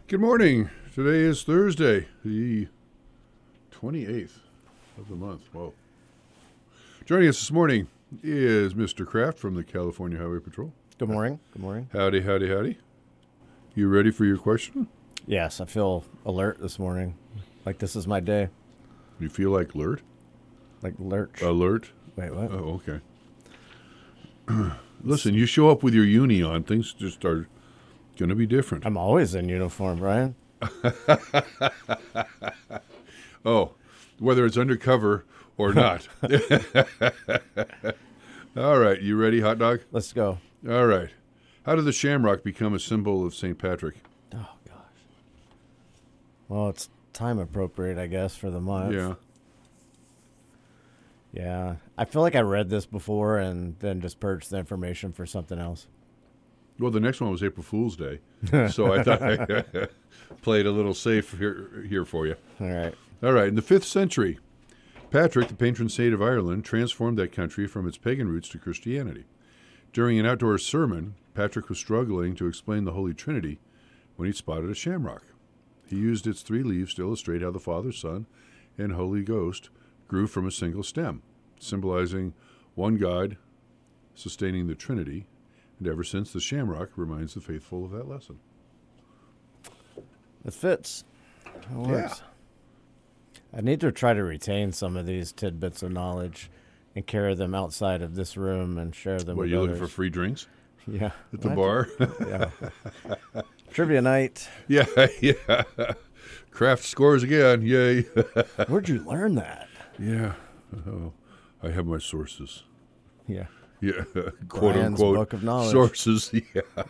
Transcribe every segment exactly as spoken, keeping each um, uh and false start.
Good morning. Today is Thursday, the twenty-eighth of the month. Whoa. Joining us this morning is Mister Kraft from the California Highway Patrol. Good morning. Good morning. Howdy, howdy, howdy. You ready for your question? Yes, I feel alert this morning. Like this is my day. You feel like alert? Like lurch. Alert? Wait, what? Oh, okay. Listen, you show up with your uni on, things just are going to be different. I'm always in uniform, Brian. Oh, whether it's undercover or not. All right, you ready, hot dog? Let's go. All right. How did the shamrock become a symbol of Saint Patrick? Oh, gosh. Well, it's time appropriate, I guess, for the month. Yeah. Yeah. I feel like I read this before and then just purged the information for something else. Well, the next one was April Fool's Day, so I thought I played a little safe here, here for you. All right. All right. In the fifth century, Patrick, the patron saint of Ireland, transformed that country from its pagan roots to Christianity. During an outdoor sermon, Patrick was struggling to explain the Holy Trinity when he spotted a shamrock. He used its three leaves to illustrate how the Father, Son, and Holy Ghost grew from a single stem, symbolizing one God sustaining the Trinity. And ever since, the shamrock reminds the faithful of that lesson. It fits. It works. Yeah. I need to try to retain some of these tidbits of knowledge and carry them outside of this room and share them What, with you others. looking for free drinks? Yeah. At the What? bar? Yeah. Trivia night. Yeah, yeah. Kraft scores again. Yay. Where'd you learn that? Yeah. Oh, I have my sources. Yeah. Yeah. Quote Brian's unquote. book of knowledge. Sources. Yeah.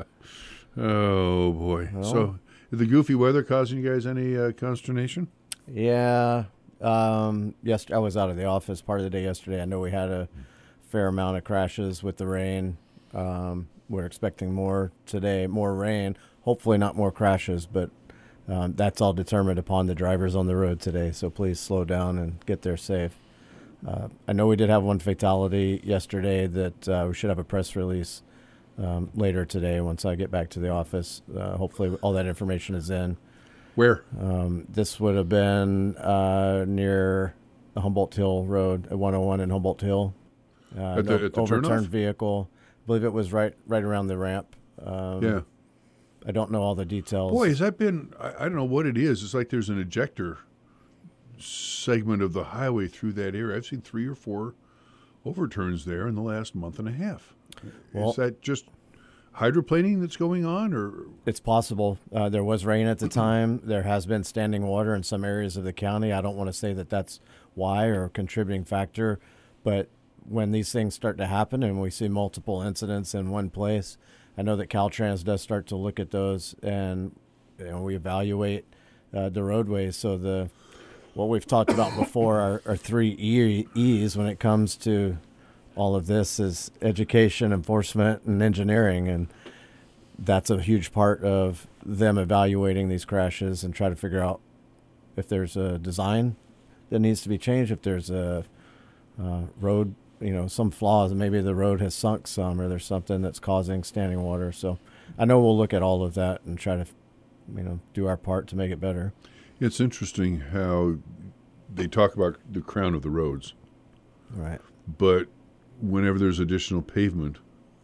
Oh, boy. Well. So, is the goofy weather causing you guys any uh, consternation? Yeah. Um, yesterday, I was out of the office part of the day yesterday. I know we had a fair amount of crashes with the rain. Um, we're expecting more today, more rain. Hopefully not more crashes, but um, that's all determined upon the drivers on the road today. So please slow down and get there safe. Uh, I know we did have one fatality yesterday that uh, we should have a press release um, later today once I get back to the office. Uh, hopefully all that information is in. Where? Um, this would have been uh, near the Humboldt Hill Road at one oh one in Humboldt Hill. Uh, At the- no- at the overturned turnoff? vehicle. I believe it was right right around the ramp. Um, Yeah. I don't know all the details. Boy, has that been, I, I don't know what it is. It's like there's an ejector segment of the highway through that area. I've seen three or four overturns there in the last month and a half. Well- is that just hydroplaning that's going on, or? It's possible. Uh, there was rain at the time. There has been standing water in some areas of the county. I don't want to say that that's why or a contributing factor, but when these things start to happen and we see multiple incidents in one place, I know that Caltrans does start to look at those, and you know, we evaluate uh, the roadways. So the what we've talked about before are, are three E- E's when it comes to all of this is education, enforcement, and engineering, and that's a huge part of them evaluating these crashes and try to figure out if there's a design that needs to be changed, if there's a uh, road, you know, some flaws, maybe the road has sunk some or there's something that's causing standing water. So I know we'll look at all of that and try to, you know, do our part to make it better. It's interesting how they talk about the crown of the roads, Right. but whenever there's additional pavement,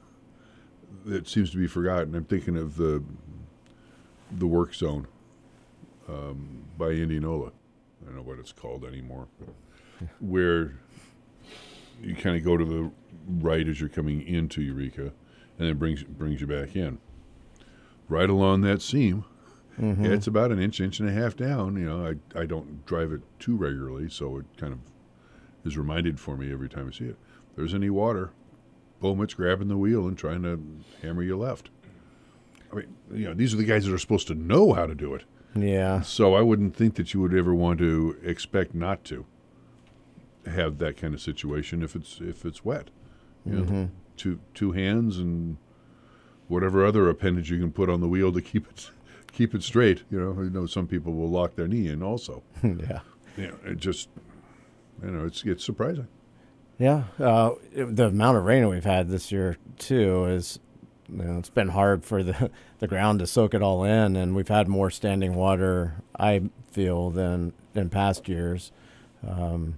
that seems to be forgotten. I'm thinking of the the work zone um, by Indianola. I don't know what it's called anymore, where you kind of go to the right as you're coming into Eureka, and then brings brings you back in. Right along that seam, Mm-hmm. yeah, it's about an inch, inch and a half down. You know, I I don't drive it too regularly, so it kind of is reminded for me every time I see it. If there's any water, boom, it's grabbing the wheel and trying to hammer you left. I mean, you know, these are the guys that are supposed to know how to do it. Yeah. So I wouldn't think that you would ever want to expect not to have that kind of situation if it's if it's wet. You Mm-hmm. know, two two hands and whatever other appendage you can put on the wheel to keep it keep it straight. You know, I know some people will lock their knee in also. Yeah. You know, it just, you know, it's it's surprising. Yeah. Uh, it- the amount of rain we've had this year, too, is you know, it's been hard for the the ground to soak it all in, and we've had more standing water, I feel, than in past years. Um,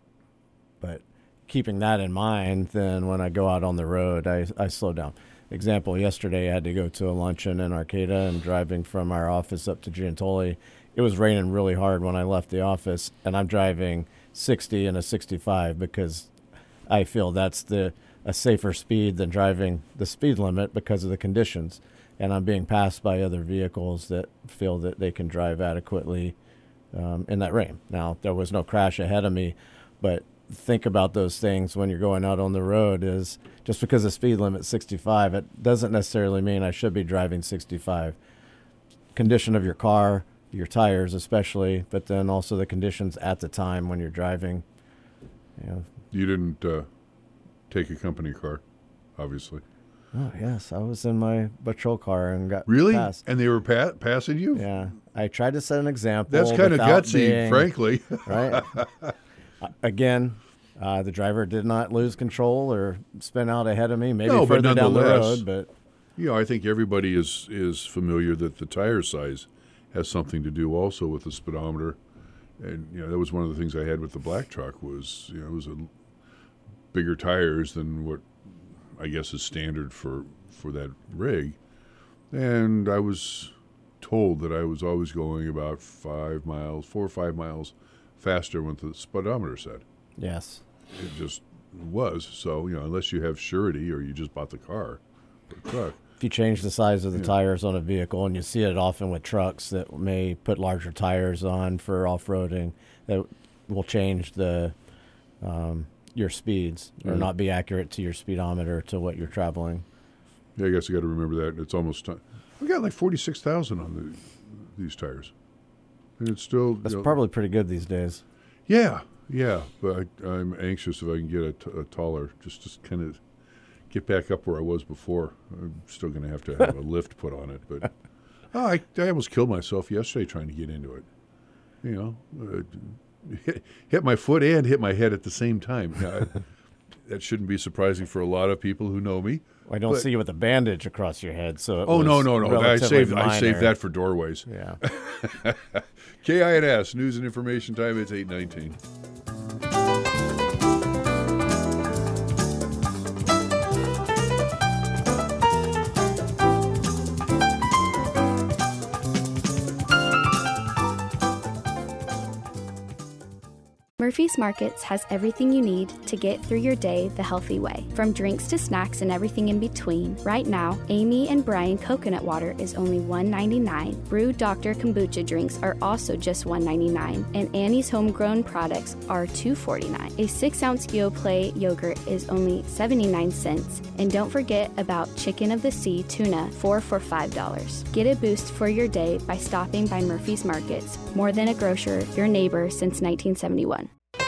but keeping that in mind, then when I go out on the road, I, I slow down. Example, yesterday I had to go to a luncheon in Arcata, and driving from our office up to Giantoli, it was raining really hard when I left the office, and I'm driving sixty and a sixty-five because I feel that's the a safer speed than driving the speed limit because of the conditions. And I'm being passed by other vehicles that feel that they can drive adequately um, in that rain. Now, there was no crash ahead of me, but think about those things when you're going out on the road. Is just because the speed limit's sixty-five, it doesn't necessarily mean I should be driving sixty-five. Condition of your car, your tires especially, but then also the conditions at the time when you're driving. You know. You didn't uh, take a company car, obviously. Oh, yes. I was in my patrol car and got Really? passed. And they were pa- passing you? Yeah. I tried to set an example. That's kind of without gutsy, being- frankly. Right? Uh, Again, uh, the driver did not lose control or spin out ahead of me, maybe No, but further down the nonetheless- road. But You know, I think everybody is is familiar that the tire size has something to do also with the speedometer. And, you know, that was one of the things I had with the black truck was, you know, it was a bigger tires than what I guess is standard for, for that rig. And I was told that I was always going about five miles, four or five miles faster than the speedometer said. yes. It just was. So, you know, unless you have surety or you just bought the car or the truck. If you change the size of the Yeah. tires on a vehicle, and you see it often with trucks that may put larger tires on for off-roading, that will change the um, your speeds or Mhm. not be accurate to your speedometer to what you're traveling. Yeah, I guess you got to remember that. It's almost time. We got like forty-six thousand on the, these tires. And it's still. That's you know, probably pretty good these days. Yeah, yeah. But I, I'm anxious if I can get a, t- a taller, just to kind of get back up where I was before. I'm still going to have to have a lift put on it. But oh, I, I almost killed myself yesterday trying to get into it. You know, uh, hit, hit my foot and hit my head at the same time. Now, I, that shouldn't be surprising for a lot of people who know me. I don't But- see you with a bandage across your head, so it Oh, was no, no, no. I relatively saved, I saved minor. that for doorways. Yeah. K I N S, News and Information Time, it's eight nineteen. Murphy's Markets has everything you need to get through your day the healthy way. From drinks to snacks and everything in between, right now, Amy and Brian coconut water is only one ninety-nine. Brew Doctor kombucha drinks are also just one ninety-nine, and Annie's homegrown products are two forty-nine. A six-ounce Yoplait yogurt is only seventy-nine cents, and don't forget about Chicken of the Sea tuna, four for five dollars. Get a boost for your day by stopping by Murphy's Markets. More than a grocer, your neighbor since nineteen seventy-one.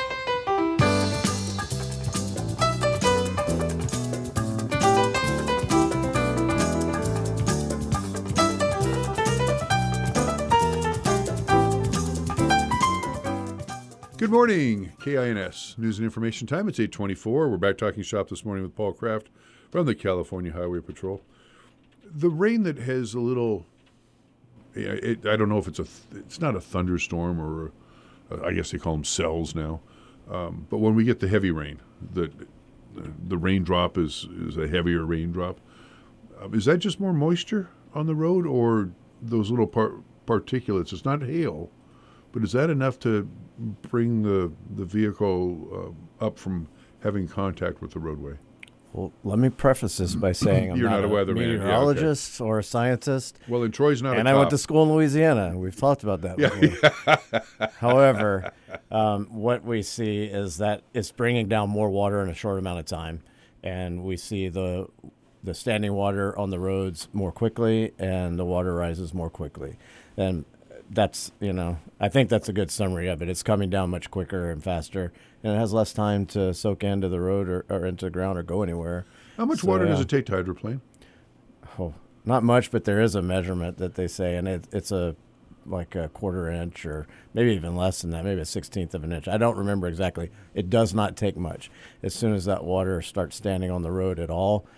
Good morning, K I N S, News and Information Time. It's eight twenty-four. We're back talking shop this morning with Paul Kraft from the California Highway Patrol. The rain that has a little, it, I don't know if it's a, it's not a thunderstorm or a, I guess they call them cells now. Um, but when we get the heavy rain, the, the raindrop is, is a heavier raindrop. Um, is that just more moisture on the road or those little par- particulates? It's not hail, but is that enough to bring the the vehicle uh, up from having contact with the roadway? Well, let me preface this by saying I'm You're not, not a a, weatherman. Yeah, okay. meteorologist or a scientist, Well, and Troy's not and a I cop. went to school in Louisiana. We've talked about that before. However, um, what we see is that it's bringing down more water in a short amount of time, and we see the the standing water on the roads more quickly, and the water rises more quickly. And that's, you know, I think that's a good summary of it. It's coming down much quicker and faster, and it has less time to soak into the road or, or into the ground or go anywhere. How much So, water does yeah. it take to hydroplane? Oh, not much, but there is a measurement that they say, and it, it's a like a quarter inch or maybe even less than that, maybe a sixteenth of an inch. I don't remember exactly. It does not take much. As soon as that water starts standing on the road at all,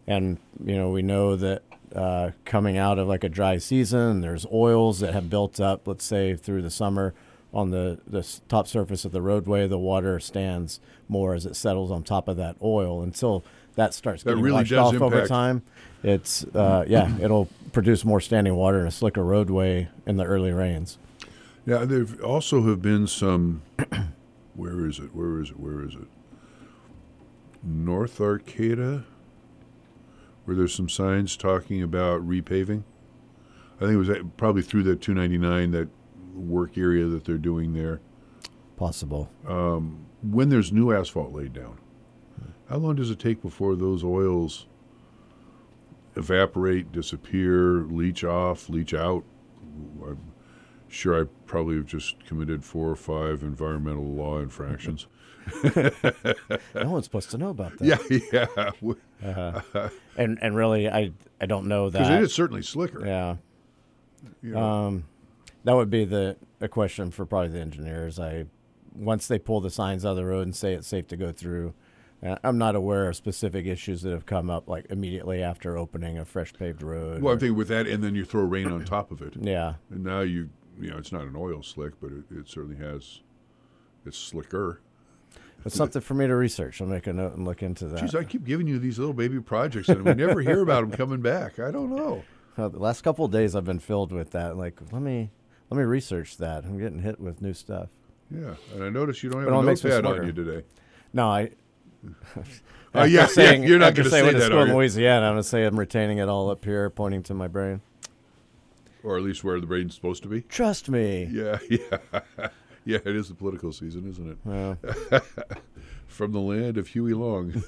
and you know we know that uh, coming out of like a dry season, there's oils that have built up. Let's say through the summer on the the s- top surface of the roadway, the water stands more as it settles on top of that oil until that starts That getting really washed does off over impact- time. It's uh, yeah, it'll produce more standing water and a slicker roadway in the early rains. Yeah, there also have been some. Where is it? Where is it? Where is it? North Arcata, where there's some signs talking about repaving. I think it was at- probably through that two ninety-nine, that work area that they're doing there. Possible. When there's new asphalt laid down, how long does it take before those oils evaporate, disappear, leach off, leach out? I'm sure I probably have just committed four or five environmental law infractions. No one's supposed to know about that. Yeah, yeah. Uh-huh. And and really, I I don't know Because that. it is certainly slicker. Yeah. you know. Um, that would be the a question for probably the engineers. I once they pull the signs out of the road and say it's safe to go through. Uh, I'm not aware of specific issues that have come up like immediately after opening a fresh paved road. Well, or- I'm thinking with that, and then you throw rain on top of it. yeah. And now you, you know, it's not an oil slick, but it, it certainly has, it's slicker. It's something for me to research. I'll make a note and look into that. Geez, I keep giving you these little baby projects, and we never hear about them coming back. I don't know. Uh, the last couple of days I've been filled with that. Like, let me let me research that. I'm getting hit with new stuff. Yeah, and I notice you don't have But it a only makes me notepad on smarter. you today. No, I. Oh, yeah, after saying, yeah, you're not after gonna saying say went to that, school are in you? Louisiana. I'm going to say I'm retaining it all up here, pointing to my brain. Or at least where the brain's supposed to be. Trust me. Yeah, yeah. Yeah, it is the political season, isn't it? Yeah. From the land of Huey Long.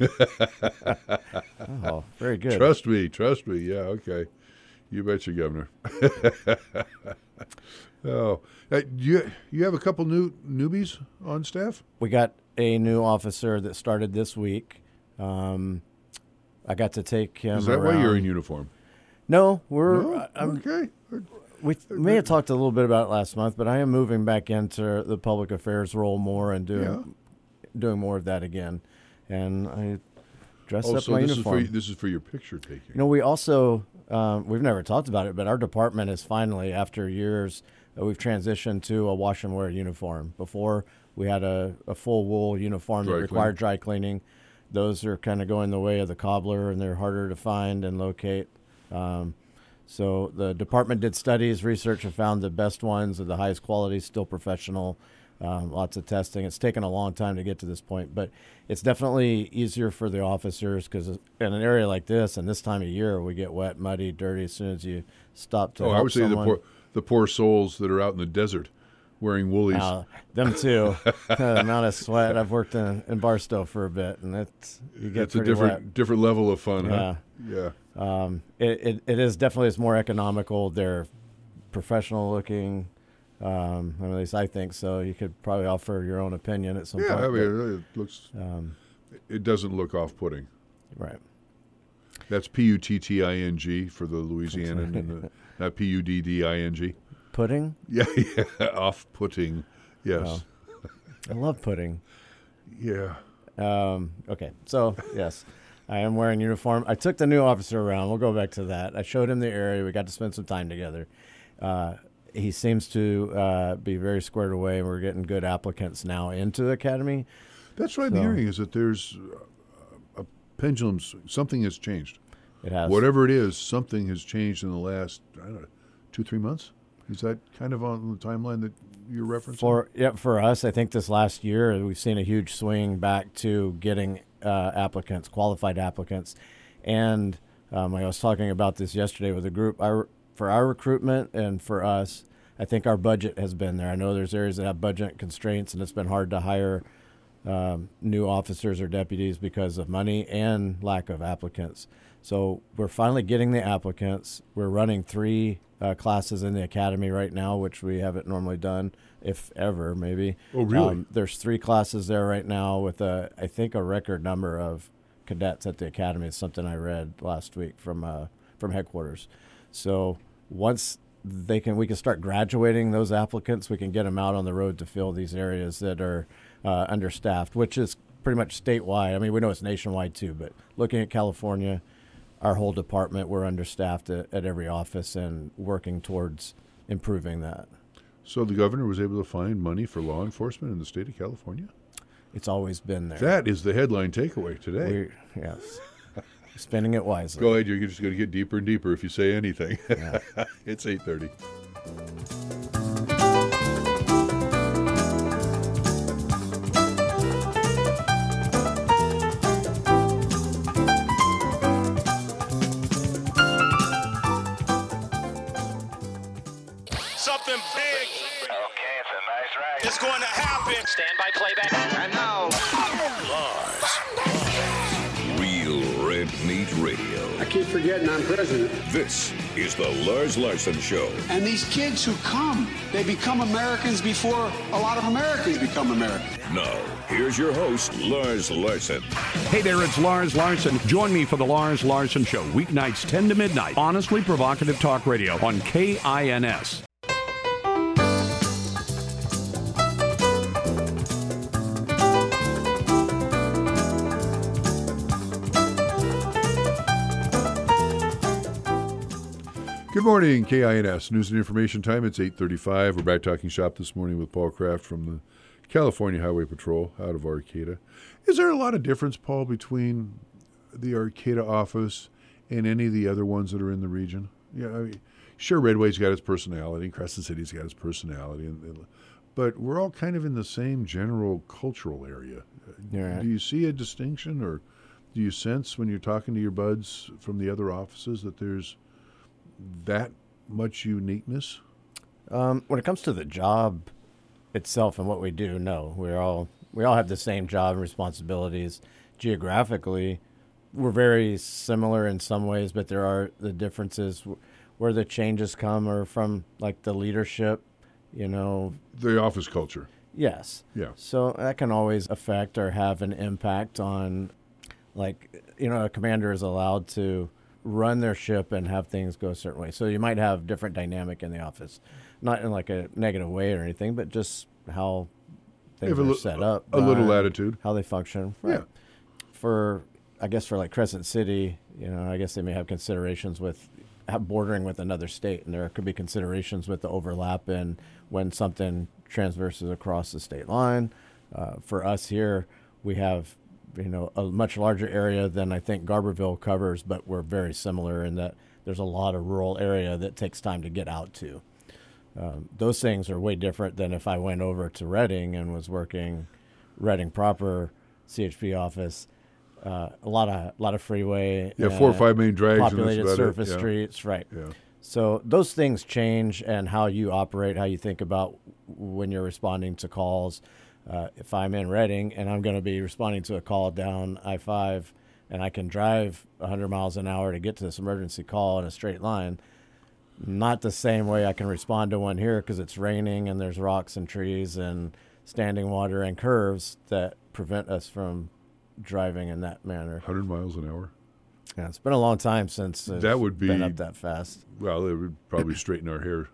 Oh, very good. Trust me, trust me. Yeah, okay. You betcha, Governor. oh, uh, you you have a couple new newbies on staff? We got a new officer that started this week. Um, I got to take him. Is that around. why you're in uniform? No, we're. No? I'm, Okay. We may have talked a little bit about it last month, but I am moving back into the public affairs role more and doing Yeah. doing more of that again. And I dress Oh, up so my this uniform. is for this is for your picture taking. You know, we also um, we've never talked about it, but our department is finally, after years, uh, we've transitioned to a wash and wear uniform. Before we had a, a full wool uniform Dry that required dry cleaning. Those are kind of going the way of the cobbler, and they're harder to find and locate. Um, so the department did studies, research, and found the best ones of the highest quality, still professional. Um, lots of testing. It's taken a long time to get to this point, but it's definitely easier for the officers because in an area like this and this time of year, we get wet, muddy, dirty as soon as you stop to oh, I help would say the someone. poor the poor souls that are out in the desert wearing woolies. Uh, them too. The amount of sweat. I've worked in, in Barstow for a bit, and it's you get It's a pretty different wet. different level of fun, huh? Yeah. Yeah. Um, it, it, it is definitely it's more economical. They're professional looking. Um, at least I think so. You could probably offer your own opinion at some Yeah, point. I mean, it looks. but, um, It doesn't look off-putting. right. That's P U T T I N G for the Louisianan, and the, not P U D D I N G. Pudding? Yeah, yeah, off-putting. Yes. I love pudding. Yeah. Um, okay, so yes, I am wearing uniform. I took the new officer around. We'll go back to that. I showed him the area. We got to spend some time together. Uh, he seems to uh, be very squared away, and we're getting good applicants now into the academy. That's what I'm So- hearing is that there's a, a pendulum, s- something has changed. It has Whatever it is, something has changed in the last, I don't know, two, three months? Is that kind of on the timeline that you're referencing? For yeah, for us, I think this last year we've seen a huge swing back to getting uh, applicants, qualified applicants, and um, I was talking about this yesterday with a group. Our, for our recruitment and for us, I think our budget has been there. I know there's areas that have budget constraints, and it's been hard to hire um, new officers or deputies because of money and lack of applicants. So we're finally getting the applicants. We're running three uh, classes in the academy right now, which we haven't normally done, if ever, maybe. Oh, really? Um, there's three classes there right now with, a, I think, a record number of cadets at the academy. It's something I read last week from uh, from headquarters. So once they can, we can start graduating those applicants. We can get them out on the road to fill these areas that are uh, understaffed, which is pretty much statewide. I mean, we know it's nationwide too, but looking at California, our whole department, we're understaffed at, at every office and working towards improving that. So the governor was able to find money for law enforcement in the state of California? It's always been there. That is the headline takeaway today. We, yes. Spending it wisely. Go ahead. You're just going to get deeper and deeper if you say anything. Yeah. It's eight thirty. Something big. Okay, it's a nice ride. It's going to happen. Stand by playback. And now, Real Red Meat Radio. I keep forgetting I'm president. This is the Lars Larson Show. And these kids who come, they become Americans before a lot of Americans become Americans. Now, here's your host, Lars Larson. Hey there, it's Lars Larson. Join me for the Lars Larson Show, weeknights ten to midnight. Honestly provocative talk radio on K I N S. Good morning, K I N S News and Information Time. It's eight thirty-five. We're back talking shop this morning with Paul Kraft from the California Highway Patrol out of Arcata. Is there a lot of difference, Paul, between the Arcata office and any of the other ones that are in the region? Yeah, I mean, sure, Redway's got its personality, Crescent City's got its personality, and, and, but we're all kind of in the same general cultural area. Yeah. Do you see a distinction, or do you sense when you're talking to your buds from the other offices that there's that much uniqueness? Um, when it comes to the job itself and what we do, no, we're all we all have the same job and responsibilities. Geographically, we're very similar in some ways, but there are the differences where the changes come are from, like the leadership, you know. The office culture. Yes. Yeah. So that can always affect or have an impact on, like, you know, a commander is allowed to run their ship and have things go a certain way. So you might have different dynamic in the office, not in like a negative way or anything, but just how things Have a are li- set up. a little run, latitude. How they function. Yeah. For, I guess for like Crescent City, you know, I guess they may have considerations with have bordering with another state, and there could be considerations with the overlap and when something transverses across the state line. Uh, for us here, we have, you know, a much larger area than I think Garberville covers, but we're very similar in that there's a lot of rural area that takes time to get out to. Um, those things are way different than if I went over to Redding and was working Redding proper C H P office. Uh, a lot of a lot of freeway. Yeah, four or five main drags. Populated and that's about surface it. Yeah. streets, right. Yeah. So those things change, and how you operate, how you think about when you're responding to calls. Uh, if I'm in Redding and I'm going to be responding to a call down I five and I can drive one hundred miles an hour to get to this emergency call in a straight line, not the same way I can respond to one here because it's raining and there's rocks and trees and standing water and curves that prevent us from driving in that manner. one hundred miles an hour. Yeah, it's been a long time since it's That would been be- up that fast. Well, it would probably straighten our hair.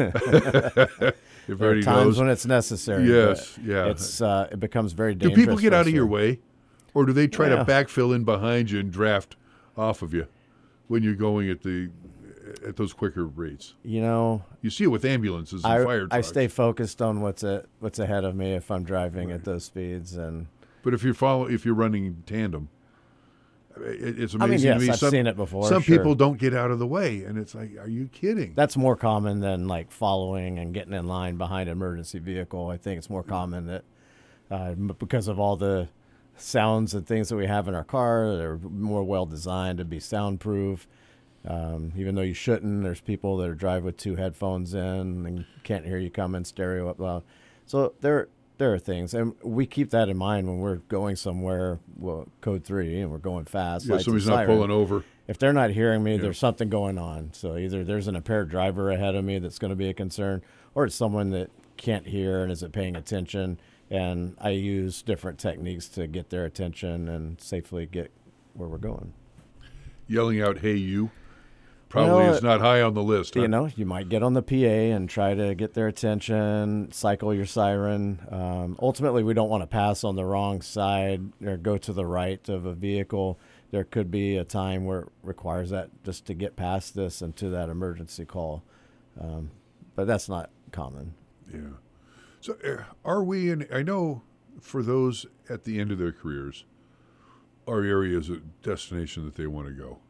If There are Eddie times knows. when it's necessary. Yes, but yeah. It's uh, it becomes very Do dangerous. people get for out us of your to- way, or do they try Yeah. to backfill in behind you and draft off of you when you're going at the at those quicker rates? You know, You see it with ambulances and I fire I trucks. stay focused on what's a, what's ahead of me if I'm driving at those speeds, and But if you're follow, if you're running tandem, it, it's I amazing mean, yes, to me. I've some, seen it before, Some sure. people don't get out of the way, and it's like, are you kidding? that's more common than like following and getting in line behind an emergency vehicle. I think it's more common that uh, m- because of all the sounds and things that we have in our car, they're more well designed to be soundproof. Um, even though you shouldn't, there's people that are drive with two headphones in and can't hear you coming, stereo up loud. So there, there are things, and we keep that in mind when we're going somewhere. Well, code three, and we're going fast. yeah, lights and somebody's not siren. pulling over. If they're not hearing me, there's something going on. So either there's an impaired driver ahead of me that's going to be a concern, or it's someone that can't hear and isn't paying attention. And I use different techniques to get their attention and safely get where we're going. Yelling out, "Hey, you!" Probably Well, is not high on the list. You huh? know, you might get on the P A and try to get their attention, cycle your siren. Um, ultimately, we don't want to pass on the wrong side or go to the right of a vehicle there could be a time where it requires that just to get past this and to that emergency call. Um, but that's not common. Yeah. So uh, are we in, I know for those at the end of their careers, our area is a destination that they want to go.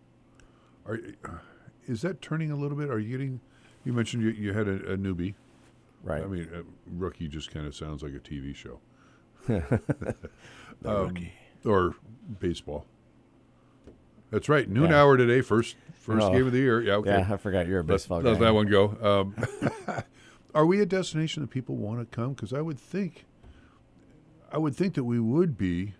Are, uh, is that turning a little bit? Are you getting, you mentioned you, you had a, a newbie. Right. I mean, a rookie just kind of sounds like a T V show. The um, rookie. Or baseball. That's right. Noon Yeah. hour today, first first Oh. game of the year. Yeah, okay. Yeah, I forgot you're a baseball Let guy. that one go. Um, are we a destination that people want to come? Because I would think, I would think that we would be.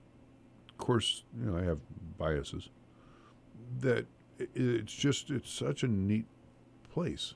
Of course, you know, I have biases. That it, it's just it's such a neat place,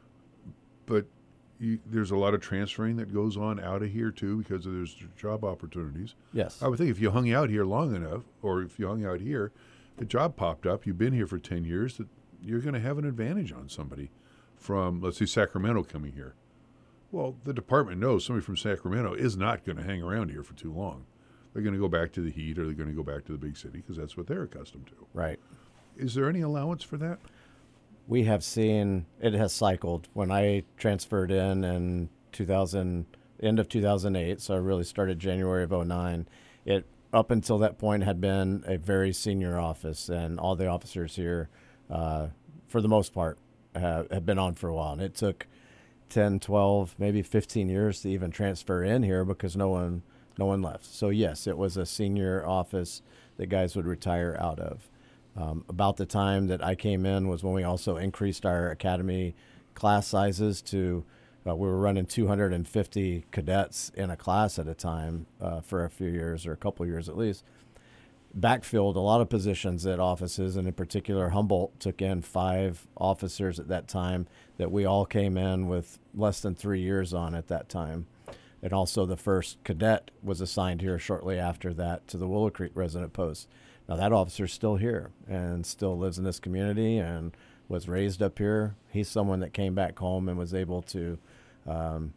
but you, there's a lot of transferring that goes on out of here too because there's job opportunities. Yes. I would think if you hung out here long enough, or if you hung out here, the job popped up, you've been here for ten years, that you're going to have an advantage on somebody from, let's say, Sacramento coming here. Well, the department knows somebody from Sacramento is not going to hang around here for too long. They're going to go back to the heat or they're going to go back to the big city because that's what they're accustomed to. Right. Is there any allowance for that? We have seen it has cycled. When I transferred in in two thousand, end of two thousand eight, so I really started January of oh nine, it up until that point had been a very senior office, and all the officers here, uh, for the most part, have, have been on for a while. And it took ten, twelve, maybe fifteen years to even transfer in here because no one, no one left. So yes, it was a senior office that guys would retire out of. Um, about the time that I came in was when we also increased our academy class sizes to, uh, we were running two hundred fifty cadets in a class at a time uh, for a few years or a couple of years at least. Backfilled a lot of positions at offices, and in particular Humboldt took in five officers at that time that we all came in with less than three years on at that time. And also the first cadet was assigned here shortly after that to the Willow Creek resident post. Now that officer's still here and still lives in this community and was raised up here. He's someone that came back home and was able to um,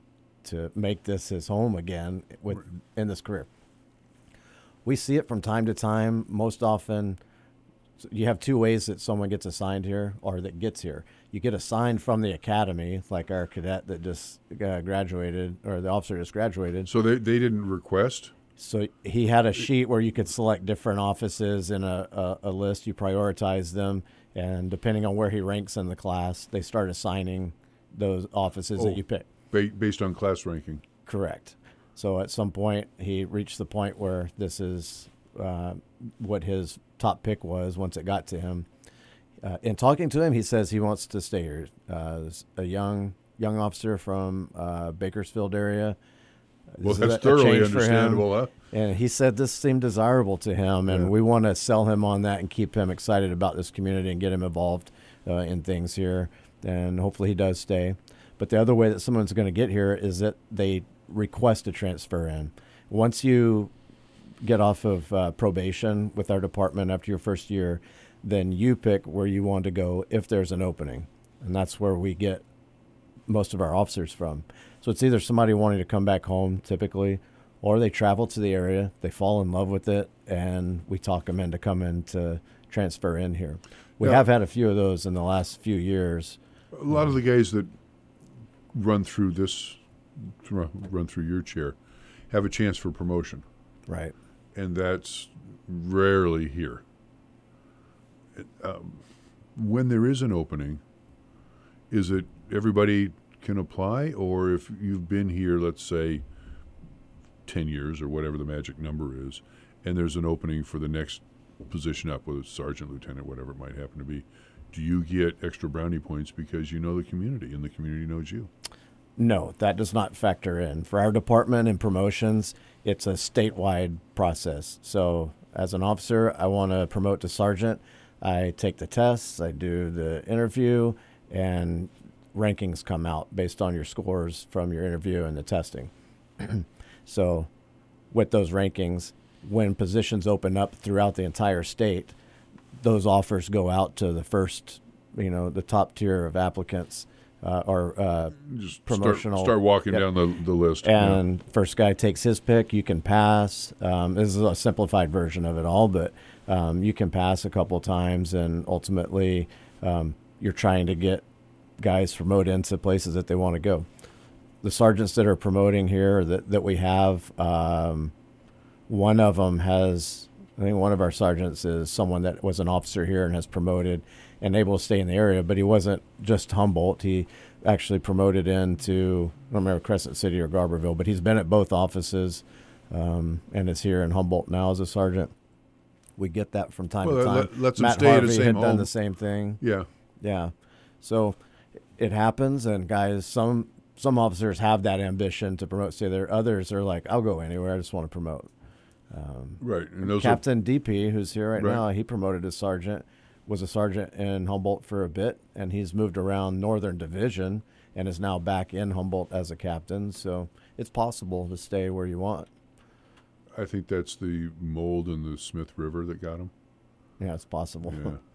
to make this his home again with in this career. We see it from time to time. Most often, you have two ways that someone gets assigned here or that gets here. You get assigned from the academy, like our cadet that just uh, graduated, or the officer just graduated. So they, they didn't request? So he had a sheet where you could select different offices in a, a, a list. You prioritize them, and depending on where he ranks in the class, they start assigning those offices Oh. that you pick. Ba- based on class ranking. Correct. So at some point, he reached the point where this is uh, what his top pick was once it got to him. Uh, in talking to him, he says he wants to stay here. Uh, a young young officer from uh, Bakersfield area. Well, This is that's a- a thoroughly change for him. understandable, huh? And he said this seemed desirable to him, and Yeah. we want to sell him on that and keep him excited about this community and get him involved uh, in things here. And hopefully he does stay. But the other way that someone's going to get here is that they request a transfer in. Once you get off of uh, probation with our department after your first year, then you pick where you want to go if there's an opening. And that's where we get most of our officers from. So it's either somebody wanting to come back home typically, or they travel to the area, they fall in love with it, and we talk them in to come in to transfer in here. We Yeah. have had a few of those in the last few years. A lot of the guys that run through this, run through your chair, have a chance for promotion. Right. And that's rarely here. Um, when there is an opening, is it everybody can apply, or if you've been here, let's say, ten years or whatever the magic number is, and there's an opening for the next position up, whether it's sergeant, lieutenant, whatever it might happen to be, do you get extra brownie points because you know the community and the community knows you? No, that does not factor in. For our department and promotions, it's a statewide process. So as an officer, I want to promote to sergeant. I take the tests, I do the interview, and rankings come out based on your scores from your interview and the testing. So with those rankings, when positions open up throughout the entire state, those offers go out to the first, you know, the top tier of applicants uh, or uh, Just promotional. Start, start walking Yep. down the, the list. And first guy takes his pick, you can pass. Um, this is a simplified version of it all, but um, you can pass a couple times, and ultimately um, you're trying to get guys promoted into places that they want to go. The sergeants that are promoting here that, that we have, um, one of them has, I think one of our sergeants is someone that was an officer here and has promoted and able to stay in the area, but he wasn't just Humboldt. He actually promoted into, I don't remember Crescent City or Garberville, but he's been at both offices um, and is here in Humboldt now as a sergeant. We get that from time Well, to time. let- lets them Matt stay at the Harvey same had home. done the same thing. Yeah. Yeah. So it happens, and guys, some some officers have that ambition to promote. Say there, others are like, I'll go anywhere. I just want to promote. Um, Right. And those Captain D P, who's here right, Right. now, he promoted as sergeant, was a sergeant in Humboldt for a bit, and he's moved around Northern Division and is now back in Humboldt as a captain. So it's possible to stay where you want. Are, I think that's the mold in the Smith River that got him. Yeah, it's possible.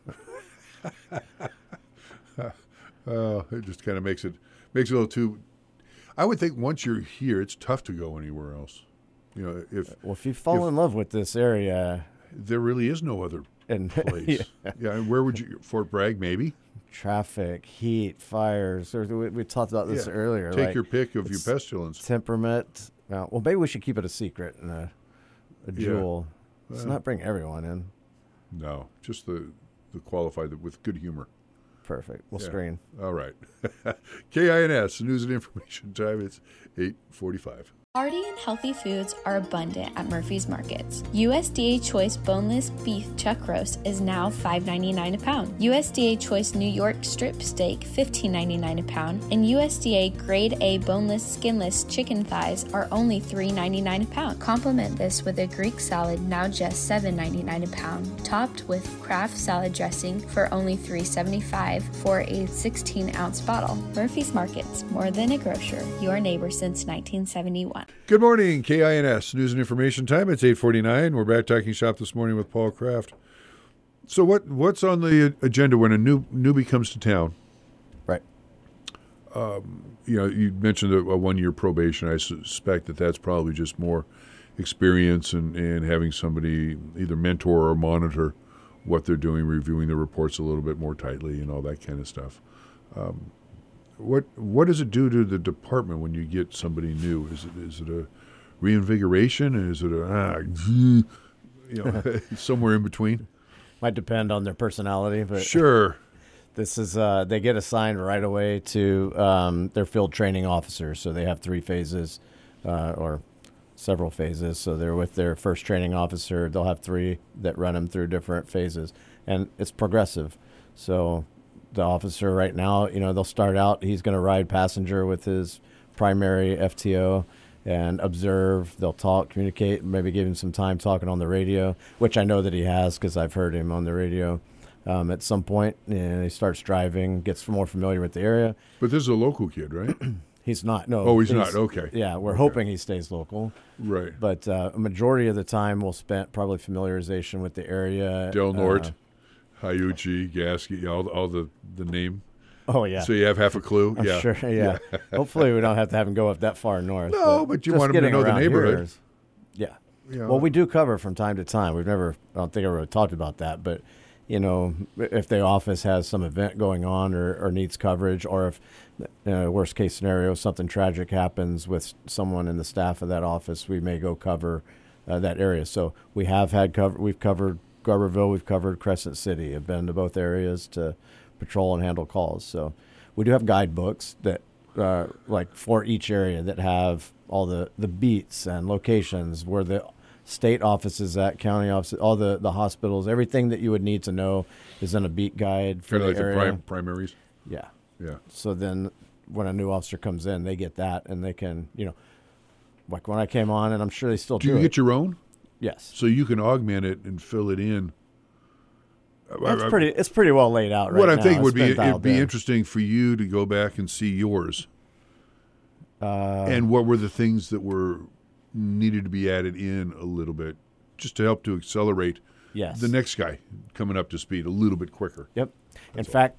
Yeah. uh, it just kind of makes it makes it a little too. I would think once you're here, it's tough to go anywhere else. You know, if Well, if you fall If- in love with this area, there really is no other and place. yeah. and where would you? Fort Bragg, maybe. traffic, heat, fires. Or we, we talked about this Yeah. earlier. Take like your pick of your it's pestilence. temperament. Uh, well, maybe we should keep it a secret and a, a Yeah. jewel. Let's Well. not bring everyone in. No, just the the qualified with good humor. Perfect. We'll Yeah. screen. All right. K I N S News and Information Time. It's eight forty-five. Hearty and healthy foods are abundant at Murphy's Markets. U S D A Choice Boneless Beef Chuck Roast is now five ninety-nine a pound. U S D A Choice New York Strip Steak fifteen ninety-nine a pound, and U S D A Grade A Boneless Skinless Chicken Thighs are only three ninety-nine a pound. Complement this with a Greek salad now just seven ninety-nine a pound, topped with Kraft salad dressing for only three seventy-five for a sixteen ounce bottle. Murphy's Markets, more than a grocer, your neighbor since nineteen seventy-one. Good morning, K I N S News and Information Time. It's eight forty-nine. We're back talking shop this morning with Paul Kraft. So what what's on the agenda when a new newbie comes to town? Right. You know, you mentioned a, a one-year probation. I suspect that that's probably just more experience and, and having somebody either mentor or monitor what they're doing, reviewing the reports a little bit more tightly and all that kind of stuff. Um, what what does it do to the department when you get somebody new? Is it is it a reinvigoration? Is it a ah, you know somewhere in between? Might depend on their personality, but Sure. this is uh, they get assigned right away to um, their field training officers. So they have three phases uh, or several phases. So they're with their first training officer. They'll have three that run them through different phases, and it's progressive. So the officer right now, you know, they'll start out, he's going to ride passenger with his primary F T O and observe. They'll talk, communicate, maybe give him some time talking on the radio, which I know that he has because I've heard him on the radio. Um, at some point, and he starts driving, gets more familiar with the area. But this is a local kid, right? He's not. No. Oh, he's not. Okay. Yeah, we're Okay. hoping he stays local. Right. But uh, a majority of the time, we'll spend probably familiarization with the area. Del Norte, Uh, Hyuchi, Gasky, all, all the, the name. oh yeah. So you have half a clue? I'm yeah. sure. Yeah. Hopefully, we don't have to have him go up that far north. No, but you just want him to getting know the around here neighborhood. is- yeah. You know, Well, we do cover from time to time. We've never, I don't think I really talked about that, but, you know, if the office has some event going on or, or needs coverage, or if, you know, worst case scenario, something tragic happens with someone in the staff of that office, we may go cover uh, that area. So we have had cover, we've covered Garberville, we've covered Crescent City, have been to both areas to patrol and handle calls. So we do have guidebooks that, uh, like for each area that have all the, the beats and locations where the state offices at, county offices, all the, the hospitals, everything that you would need to know is in a beat guide for kind of the like area. the prim- primaries. Yeah. Yeah. So then when a new officer comes in, they get that and they can, you know, like when I came on, and I'm sure they still Do do, you it. get your own? Yes. So you can augment it and fill it in. That's I- I- pretty, it's pretty well laid out right What I'm now. thinking It's would be been it'd dialed be in. interesting for you to go back and see yours. Uh, and what were the things that were needed to be added in a little bit just to help to accelerate yes. the next guy coming up to speed a little bit quicker. Yep. In all. fact,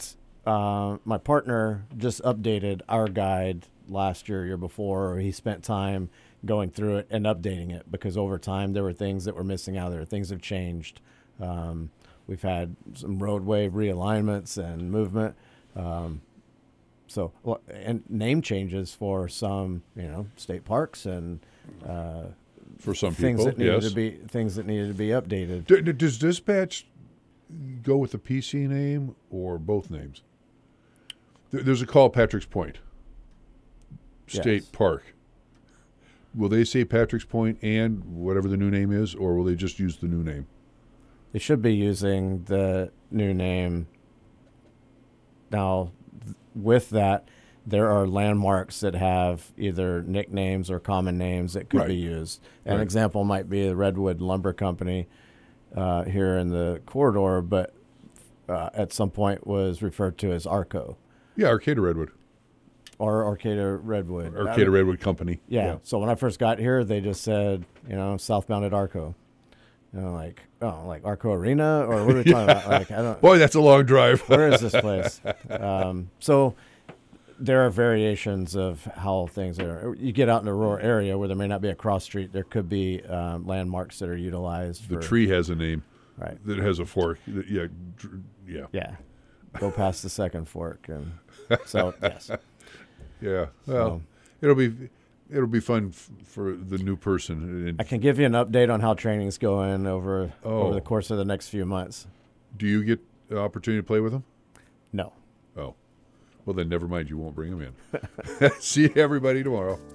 uh, my partner just updated our guide last year, year before, or he spent time going through it and updating it because over time there were things that were missing out there. Things have changed. Um, we've had some roadway realignments and movement. Um, so, and name changes for some, you know, state parks and uh, For some things people, that needed yes. to be things that needed to be updated. D- d- does dispatch go with the P C name or both names? There- There's a call at Patrick's Point State Yes. Park. Will they say Patrick's Point and whatever the new name is, or will they just use the new name? They should be using the new name. Now, th- with that, there are landmarks that have either nicknames or common names that could Right. be used. An Right. example might be the Redwood Lumber Company uh, here in the corridor, but uh, at some point was referred to as ARCO Yeah, Arcata Redwood. or Arcata Redwood. Arcata Uh, Redwood Company. Yeah. So when I first got here, they just said, you know, southbound at Arco. And I'm like, oh, like Arco Arena, or what are we talking about? Like, I don't. Boy, that's a long drive. Where is this place? Um, so there are variations of how things are. You get out in a rural area where there may not be a cross street. There could be um, landmarks that are utilized. The for, tree has a name right? that has a fork. That- Yeah, dr- yeah, Yeah. Go past the second fork, and so yes. yeah. Well, So- it'll be it'll be fun f- for the new person. And I can give you an update on how training's going over Oh. over the course of the next few months. do you get the opportunity to play with them? No. Oh, well then, never mind. You won't bring them in. See everybody tomorrow.